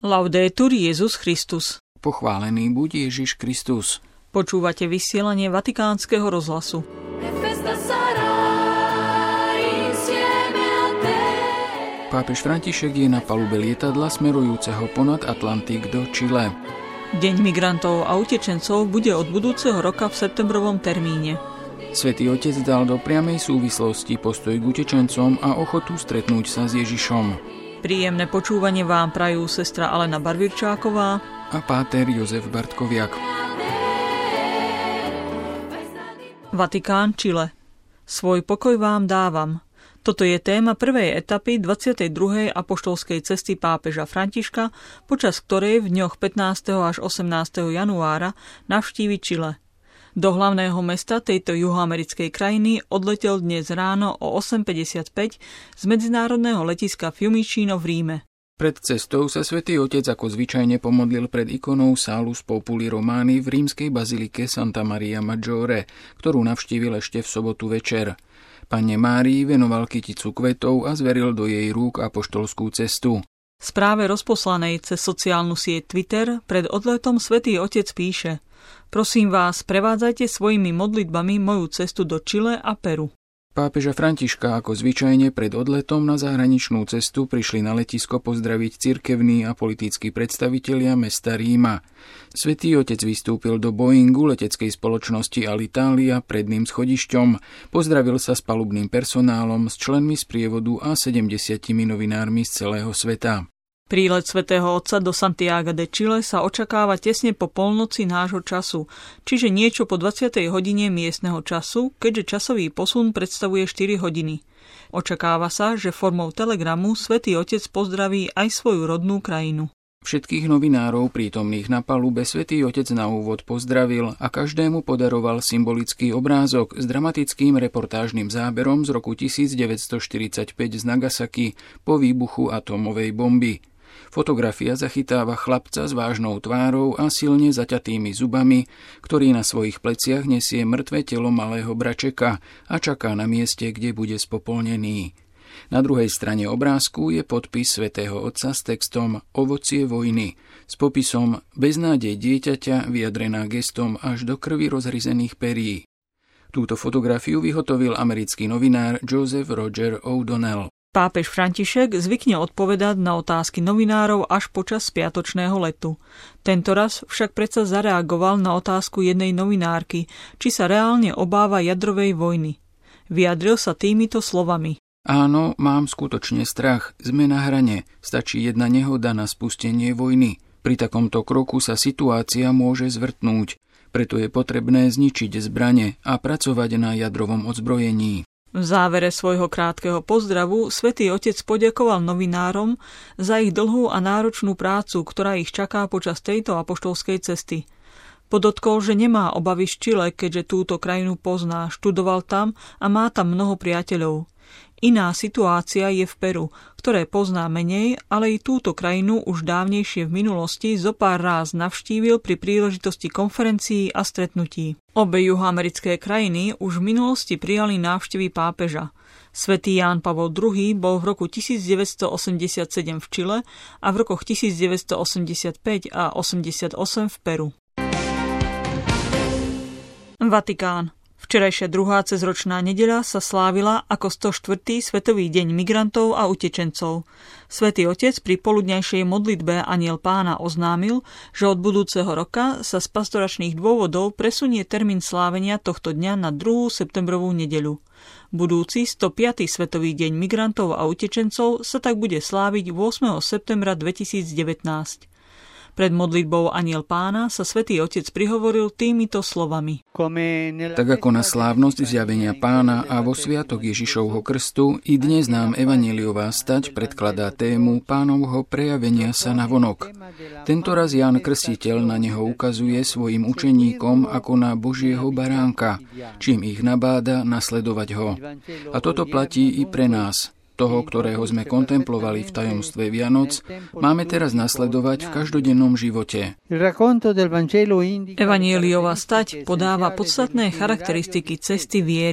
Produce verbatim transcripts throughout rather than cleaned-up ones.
Laudetur Jesus Christus. Pochválený buď Ježiš Kristus. Počúvate vysielanie Vatikánskeho rozhlasu. Pápež František je na palube lietadla smerujúceho ponad Atlantik do Čile. Deň migrantov a utečencov bude od budúceho roka v septembrovom termíne. Svätý Otec dal do priamej súvislosti postoj k utečencom a ochotu stretnúť sa s Ježišom. Príjemné počúvanie vám prajú sestra Alena Barvirčáková a páter Jozef Bartkoviak. Vatikán, Čile. Svoj pokoj vám dávam. Toto je téma prvej etapy dvadsiatej druhej apoštolskej cesty pápeža Františka, počas ktorej v dňoch pätnásteho až osemnásteho januára navštívi Čile. Do hlavného mesta tejto juhoamerickej krajiny odletel dnes ráno o osem päťdesiatpäť z medzinárodného letiska Fiumicino v Ríme. Pred cestou sa svätý Otec ako zvyčajne pomodlil pred ikonou Salus Populi Romani v rímskej bazilike Santa Maria Maggiore, ktorú navštívil ešte v sobotu večer. Panne Márii venoval kyticu kvetov a zveril do jej rúk apoštolskú cestu. V správe rozposlanej cez sociálnu sieť Twitter pred odletom svätý Otec píše: Prosím vás, prevádzajte svojimi modlitbami moju cestu do Čile a Peru. Pápeža Františka ako zvyčajne pred odletom na zahraničnú cestu prišli na letisko pozdraviť cirkevní a politickí predstavitelia mesta Ríma. Svätý Otec vystúpil do Boeingu leteckej spoločnosti Alitalia predným schodišťom, pozdravil sa s palubným personálom, s členmi sprievodu a sedemdesiatimi novinármi z celého sveta. Prílet svätého Otca do Santiaga de Chile sa očakáva tesne po polnoci nášho času, čiže niečo po dvadsiatej hodine miestneho času, keďže časový posun predstavuje štyri hodiny. Očakáva sa, že formou telegramu svätý Otec pozdraví aj svoju rodnú krajinu. Všetkých novinárov prítomných na palube svätý Otec na úvod pozdravil a každému podaroval symbolický obrázok s dramatickým reportážnym záberom z roku devätnásťstoštyridsaťpäť z Nagasaki po výbuchu atómovej bomby. Fotografia zachytáva chlapca s vážnou tvárou a silne zaťatými zubami, ktorý na svojich pleciach nesie mŕtve telo malého bračeka a čaká na mieste, kde bude spopolnený. Na druhej strane obrázku je podpis svätého Otca s textom Ovocie vojny s popisom Beznádej dieťaťa vyjadrená gestom až do krvi rozhryzených perí. Túto fotografiu vyhotovil americký novinár Joseph Roger O'Donnell. Pápež František zvykne odpovedať na otázky novinárov až počas spiatočného letu. Tentoraz však predsa zareagoval na otázku jednej novinárky, či sa reálne obáva jadrovej vojny. Vyjadril sa týmito slovami: Áno, mám skutočne strach, sme na hrane, stačí jedna nehoda na spustenie vojny. Pri takomto kroku sa situácia môže zvrtnúť, preto je potrebné zničiť zbrane a pracovať na jadrovom odzbrojení. V závere svojho krátkeho pozdravu svätý Otec poďakoval novinárom za ich dlhú a náročnú prácu, ktorá ich čaká počas tejto apoštolskej cesty. Podotkol, že nemá obavy z Čile, keďže túto krajinu pozná, študoval tam a má tam mnoho priateľov. Iná situácia je v Peru, ktoré pozná menej, ale i túto krajinu už dávnejšie v minulosti zopár ráz navštívil pri príležitosti konferencií a stretnutí. Obe juhoamerické krajiny už v minulosti prijali návštevy pápeža. Svätý Ján Pavol druhý. Bol v roku devätnásťstoosemdesiatsedem v Čile a v rokoch devätnásťstoosemdesiatpäť a osemdesiatosem v Peru. Vatikán. Včerajšia druhá cezročná nedeľa sa slávila ako stoštvrtý Svetový deň migrantov a utečencov. Svätý Otec pri poludňajšej modlitbe Anjel Pána oznámil, že od budúceho roka sa z pastoračných dôvodov presunie termín slávenia tohto dňa na druhú septembrovú nedeľu. Budúci stopiaty Svetový deň migrantov a utečencov sa tak bude sláviť ôsmeho septembra dvetisícdevätnásť. Pred modlitbou Anjel Pána sa svätý Otec prihovoril týmito slovami. Tak ako na slávnosť zjavenia Pána a vo sviatok Ježišovho krstu, i dnes nám evanjeliová stať predkladá tému Pánovho prejavenia sa navonok. Tentoraz Ján Krstiteľ na neho ukazuje svojim učeníkom ako na Božieho baránka, čím ich nabáda nasledovať ho. A toto platí i pre nás. Toho, ktorého sme kontemplovali v tajomstve Vianoc, máme teraz nasledovať v každodennom živote. Evanjeliová stať podáva podstatné charakteristiky cesty viery.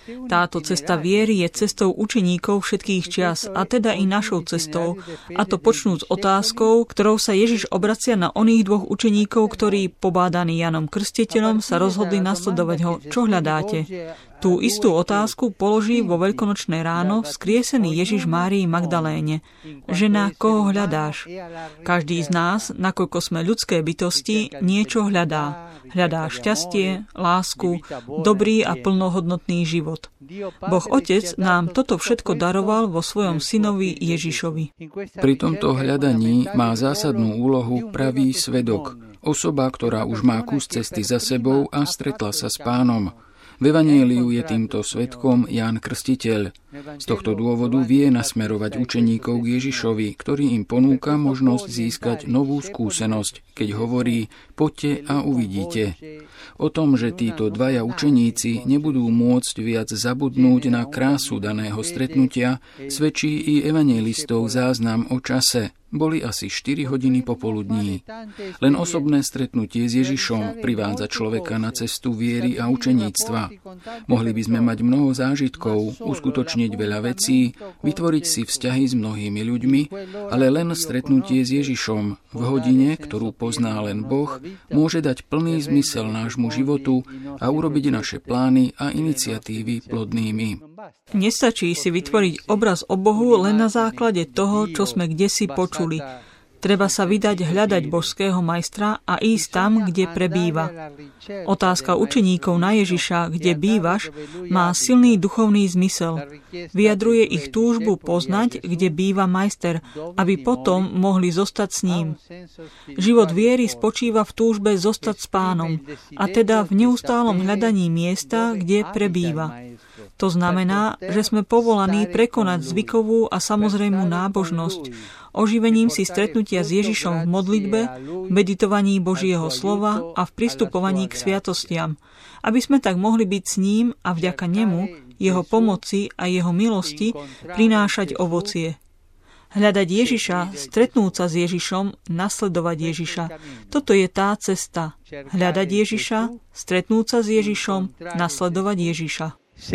Táto cesta viery je cestou učeníkov všetkých čias, a teda i našou cestou, a to počnúc otázkou, ktorou sa Ježiš obracia na oných dvoch učeníkov, ktorí, pobádaní Janom Krstiteľom, sa rozhodli nasledovať ho. Čo hľadáte? Tú istú otázku položí vo veľkonočné ráno vzkriesený Ježiš Márii Magdaléne. Žena, koho hľadáš? Každý z nás, nakoľko sme ľudské bytosti, niečo hľadá. Hľadá šťastie, lásku, dobrý a plnohodnotný život. Boh Otec nám toto všetko daroval vo svojom synovi Ježišovi. Pri tomto hľadaní má zásadnú úlohu pravý svedok, osoba, ktorá už má kus cesty za sebou a stretla sa s Pánom. V Evanjeliu je týmto svedkom Ján Krstiteľ. Z tohto dôvodu vie nasmerovať učeníkov k Ježišovi, ktorý im ponúka možnosť získať novú skúsenosť, keď hovorí: poďte a uvidíte. O tom, že títo dvaja učeníci nebudú môcť viac zabudnúť na krásu daného stretnutia, svedčí i evanjelistov záznam o čase. Boli asi štyri hodiny popoludní. Len osobné stretnutie s Ježišom privádza človeka na cestu viery a učeníctva. Mohli by sme mať mnoho zážitkov, uskutočniť veľa vecí, vytvoriť si vzťahy s mnohými ľuďmi, ale len stretnutie s Ježišom v hodine, ktorú pozná len Boh, môže dať plný zmysel nášmu životu a urobiť naše plány a iniciatívy plodnými. Nestačí si vytvoriť obraz o Bohu len na základe toho, čo sme kdesi počuli. Treba sa vydať hľadať božského majstra a ísť tam, kde prebýva. Otázka učeníkov na Ježiša, kde bývaš, má silný duchovný zmysel. Vyjadruje ich túžbu poznať, kde býva majster, aby potom mohli zostať s ním. Život viery spočíva v túžbe zostať s Pánom, a teda v neustálom hľadaní miesta, kde prebýva. To znamená, že sme povolaní prekonať zvykovú a samozrejmú nábožnosť, oživením si stretnutia s Ježišom v modlitbe, v meditovaní Božieho slova a v pristupovaní k sviatostiam, aby sme tak mohli byť s ním a vďaka nemu, jeho pomoci a jeho milosti prinášať ovocie. Hľadať Ježiša, stretnúť sa s Ježišom, nasledovať Ježiša. Toto je tá cesta. Hľadať Ježiša, stretnúť sa s Ježišom, nasledovať Ježiša.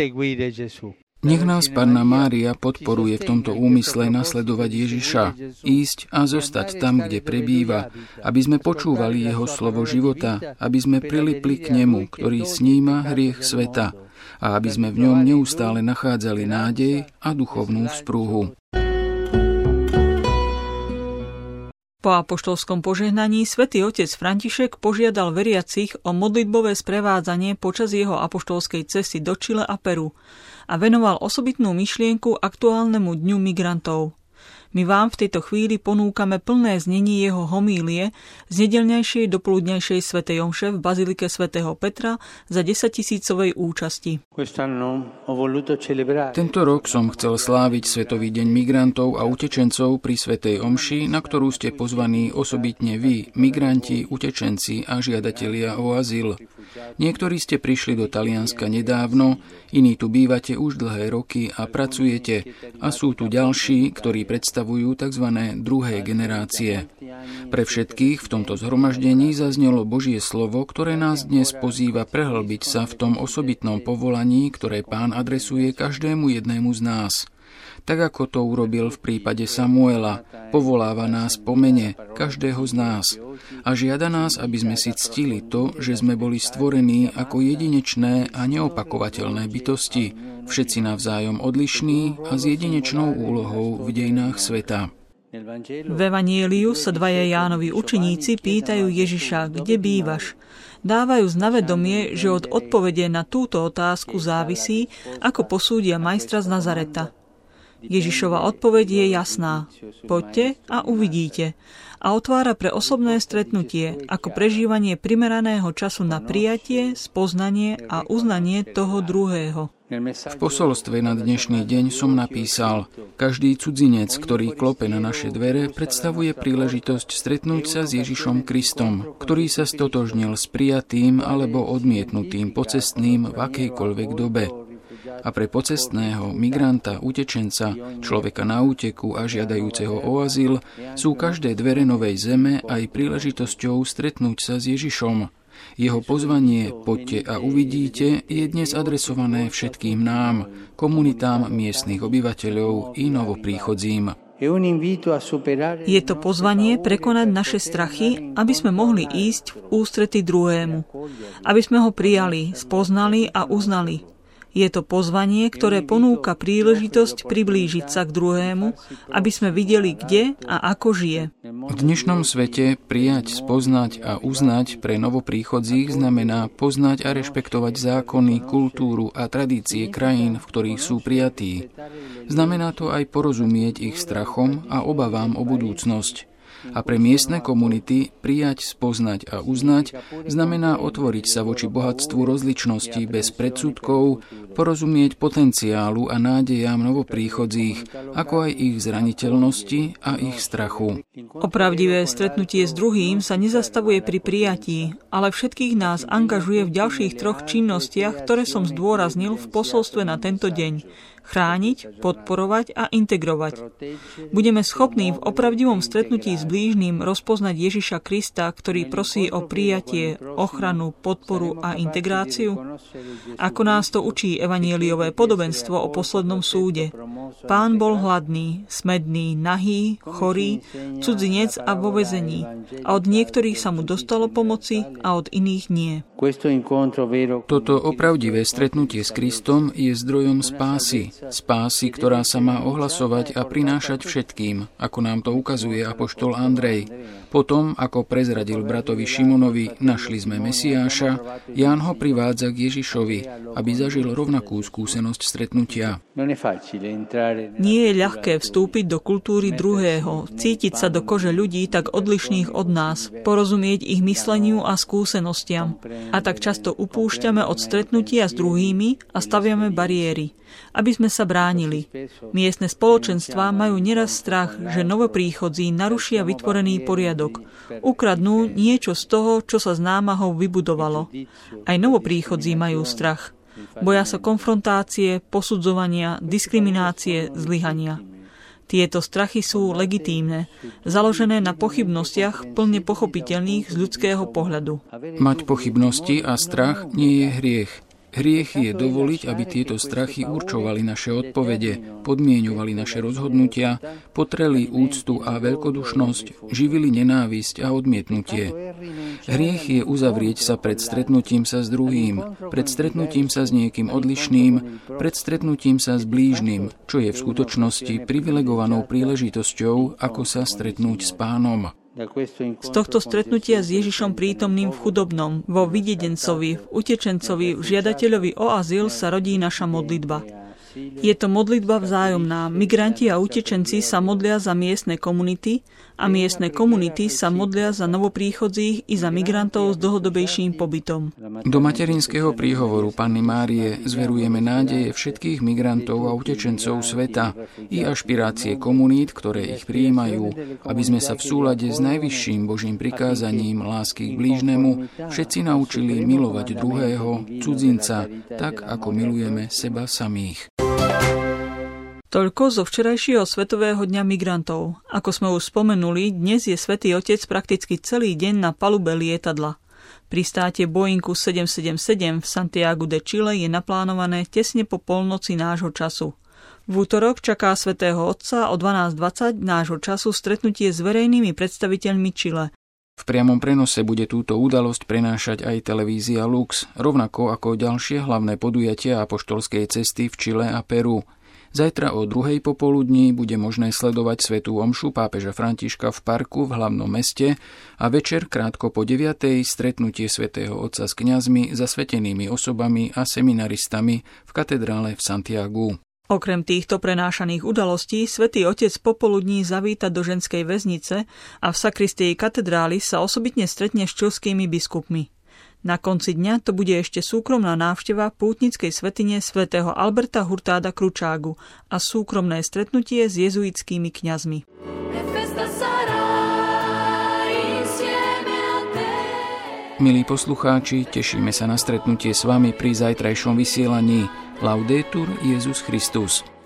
Nech nás Panna Mária podporuje v tomto úmysle nasledovať Ježiša, ísť a zostať tam, kde prebýva, aby sme počúvali jeho slovo života, aby sme prilipli k nemu, ktorý sníma hriech sveta, a aby sme v ňom neustále nachádzali nádej a duchovnú vzprúhu. Po apoštolskom požehnaní svätý otec František požiadal veriacich o modlitbové sprevádzanie počas jeho apoštolskej cesty do Čile a Peru a venoval osobitnú myšlienku aktuálnemu dňu migrantov. My vám v tejto chvíli ponúkame plné znenie jeho homílie z nedeľnejšej dopoludňajšej svätej omše v bazilike svätého Petra za desaťtisícovej účasti. Tento rok som chcel sláviť Svetový deň migrantov a utečencov pri svätej omši, na ktorú ste pozvaní osobitne vy, migranti, utečenci a žiadatelia o azyl. Niektorí ste prišli do Talianska nedávno, iní tu bývate už dlhé roky a pracujete, a sú tu ďalší, ktorí predstavujú tzv. Druhé generácie. Pre všetkých v tomto zhromaždení zaznelo Božie slovo, ktoré nás dnes pozýva prehlbiť sa v tom osobitnom povolaní, ktoré Pán adresuje každému jednému z nás. Tak ako to urobil v prípade Samuela, povoláva nás po mene, každého z nás, a žiada nás, aby sme si ctili to, že sme boli stvorení ako jedinečné a neopakovateľné bytosti, všetci navzájom odlišní a s jedinečnou úlohou v dejinách sveta. V Evanjeliu sa dvaja Jánovi učeníci pýtajú Ježiša, kde bývaš. Dávajú na vedomie, že od odpovede na túto otázku závisí, ako posúdia majstra z Nazareta. Ježišova odpoveď je jasná. Poďte a uvidíte. A otvára pre osobné stretnutie, ako prežívanie primeraného času na prijatie, spoznanie a uznanie toho druhého. V posolstve na dnešný deň som napísal: každý cudzinec, ktorý klope na naše dvere, predstavuje príležitosť stretnúť sa s Ježišom Kristom, ktorý sa stotožnil s prijatým alebo odmietnutým pocestným v akejkoľvek dobe. A pre pocestného, migranta, utečenca, človeka na úteku a žiadajúceho o azyl sú každé dvere novej zeme aj príležitosťou stretnúť sa s Ježišom. Jeho pozvanie Poďte a uvidíte je dnes adresované všetkým nám, komunitám miestnych obyvateľov i novopríchodzím. Je to pozvanie prekonať naše strachy, aby sme mohli ísť v ústrety druhému, aby sme ho prijali, spoznali a uznali. Je to pozvanie, ktoré ponúka príležitosť priblížiť sa k druhému, aby sme videli, kde a ako žije. V dnešnom svete prijať, spoznať a uznať pre novopríchodzích znamená poznať a rešpektovať zákony, kultúru a tradície krajín, v ktorých sú prijatí. Znamená to aj porozumieť ich strachom a obavám o budúcnosť. A pre miestne komunity prijať, spoznať a uznať znamená otvoriť sa voči bohatstvu rozličností bez predsudkov, porozumieť potenciálu a nádejam novopríchodzích, ako aj ich zraniteľnosti a ich strachu. Opravdivé stretnutie s druhým sa nezastavuje pri prijatí, ale všetkých nás angažuje v ďalších troch činnostiach, ktoré som zdôraznil v posolstve na tento deň. Chrániť, podporovať a integrovať. Budeme schopní v opravdivom stretnutí s blížnym rozpoznať Ježiša Krista, ktorý prosí o prijatie, ochranu, podporu a integráciu? Ako nás to učí evanjeliové podobenstvo o poslednom súde. Pán bol hladný, smedný, nahý, chorý, cudzinec a vo väzení. A od niektorých sa mu dostalo pomoci a od iných nie. Toto opravdivé stretnutie s Kristom je zdrojom spásy. Spásy, ktorá sa má ohlasovať a prinášať všetkým, ako nám to ukazuje apoštol Andrej. Potom, ako prezradil bratovi Šimonovi, našli sme Mesiáša, Ján ho privádza k Ježišovi, aby zažil rovnakú skúsenosť stretnutia. Nie je ľahké vstúpiť do kultúry druhého, cítiť sa do kože ľudí tak odlišných od nás, porozumieť ich mysleniu a skúsenostiam. A tak často upúšťame od stretnutia s druhými a staviame bariéry, aby sme sa bránili. Miestne spoločenstvá majú neraz strach, že novopríchodzí narušia vytvorený poriadok, ukradnú niečo z toho, čo sa s námahou vybudovalo. Aj novopríchodzí majú strach. Boja sa konfrontácie, posudzovania, diskriminácie, zlyhania. Tieto strachy sú legitímne, založené na pochybnostiach plne pochopiteľných z ľudského pohľadu. Mať pochybnosti a strach nie je hriech. Hriech je dovoliť, aby tieto strachy určovali naše odpovede, podmieňovali naše rozhodnutia, potreli úctu a veľkodušnosť, živili nenávisť a odmietnutie. Hriech je uzavrieť sa pred stretnutím sa s druhým, pred stretnutím sa s niekým odlišným, pred stretnutím sa s blížnym, čo je v skutočnosti privilegovanou príležitosťou, ako sa stretnúť s Pánom. Z tohto stretnutia s Ježišom prítomným v chudobnom, vo vydedencovi, v utečencovi, v žiadateľovi o azyl sa rodí naša modlitba. Je to modlitba vzájomná. Migranti a utečenci sa modlia za miestne komunity a miestne komunity sa modlia za novopríchodzích i za migrantov s dlhodobejším pobytom. Do materinského príhovoru Panny Márie zverujeme nádeje všetkých migrantov a utečencov sveta i ašpirácie komunít, ktoré ich prijímajú, aby sme sa v súlade s najvyšším Božím prikázaním lásky k blížnemu všetci naučili milovať druhého, cudzinca, tak ako milujeme seba samých. Toľko zo včerajšieho Svetového dňa migrantov. Ako sme už spomenuli, dnes je Svätý Otec prakticky celý deň na palube lietadla. Pristátie Boeingu sedem sedem sedem v Santiagu de Chile je naplánované tesne po polnoci nášho času. V útorok čaká Svätého Otca o dvanásť dvadsať nášho času stretnutie s verejnými predstaviteľmi Chile. V priamom prenose bude túto udalosť prenášať aj televízia Lux, rovnako ako ďalšie hlavné podujatia apoštolskej cesty v Čile a Peru. Zajtra o druhej popoludní bude možné sledovať svätú omšu pápeža Františka v parku v hlavnom meste a večer krátko po deviatej stretnutie svätého Otca s kňazmi, zasvetenými osobami a seminaristami v katedrále v Santiagu. Okrem týchto prenášaných udalostí Svätý Otec popoludní zavíta do ženskej väznice a v sakristii katedrály sa osobitne stretne s čilskými biskupmi. Na konci dňa to bude ešte súkromná návšteva pútnickej svätyne svätého Alberta Hurtáda Cruciagu a súkromné stretnutie s jezuitskými kňazmi. Milí poslucháči, tešíme sa na stretnutie s vami pri zajtrajšom vysielaní. Laudetur Jesus Christus.